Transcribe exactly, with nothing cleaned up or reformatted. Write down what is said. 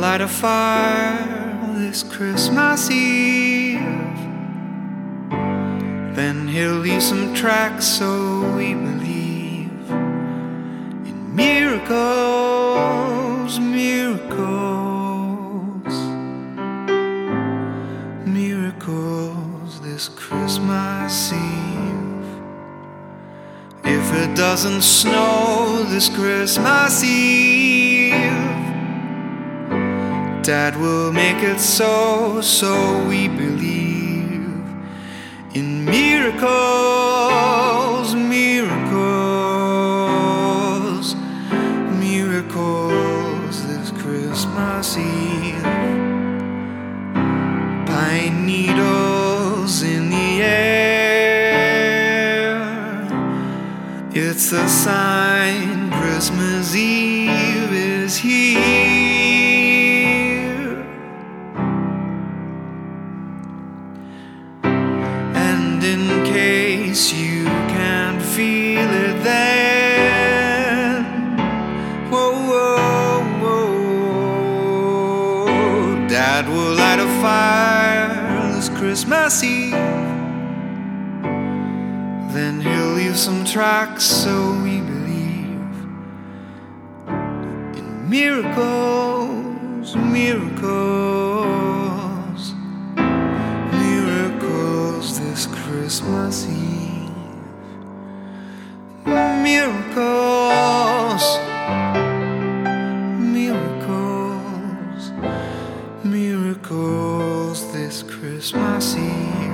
light a fire this Christmas Eve. Then he'll leave some tracks so we believe in miracles, miracles, miracles this Christmas Eve. If it doesn't snow this Christmas Eve, Dad will make it so, so we believe in miracles, miracles, miracles this Christmas Eve. Pine needles in the air, it's a sign Christmas Eve is here. And in case you can't feel it then, whoa, whoa, whoa, Dad will light a fire this Christmas Eve. Then he'll leave some tracks so we believe in miracles, miracles, miracles this Christmas Eve. Miracles, miracles, miracles this Christmas Eve.